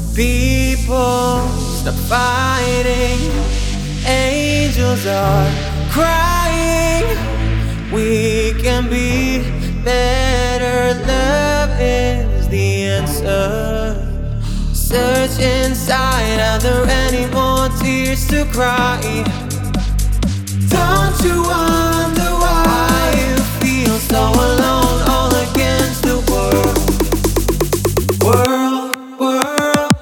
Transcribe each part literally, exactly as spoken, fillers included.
People, stop fighting. Angels are crying. We can be better. Love is the answer. Search inside. Are there any more tears to cry? Don't you wonder why you feel so alone, all against the world? World, world.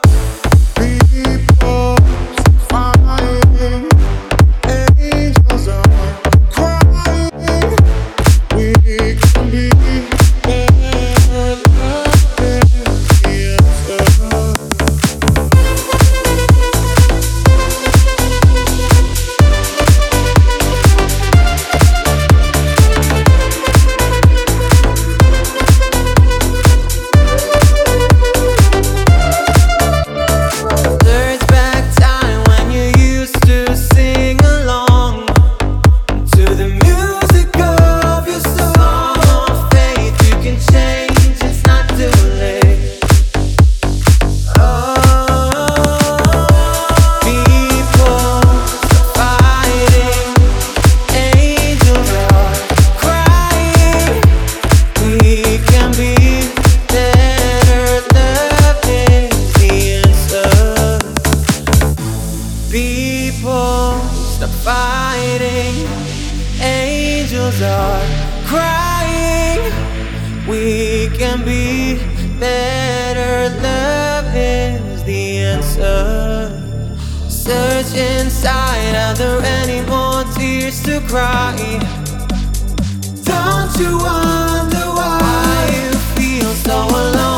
People fighting, angels are crying. We can be better. Love is the answer. People, stop fighting. Angels are crying. We can be better. Love is the answer. Search inside. Are there any more tears to cry? Don't you wonder why you feel so alone?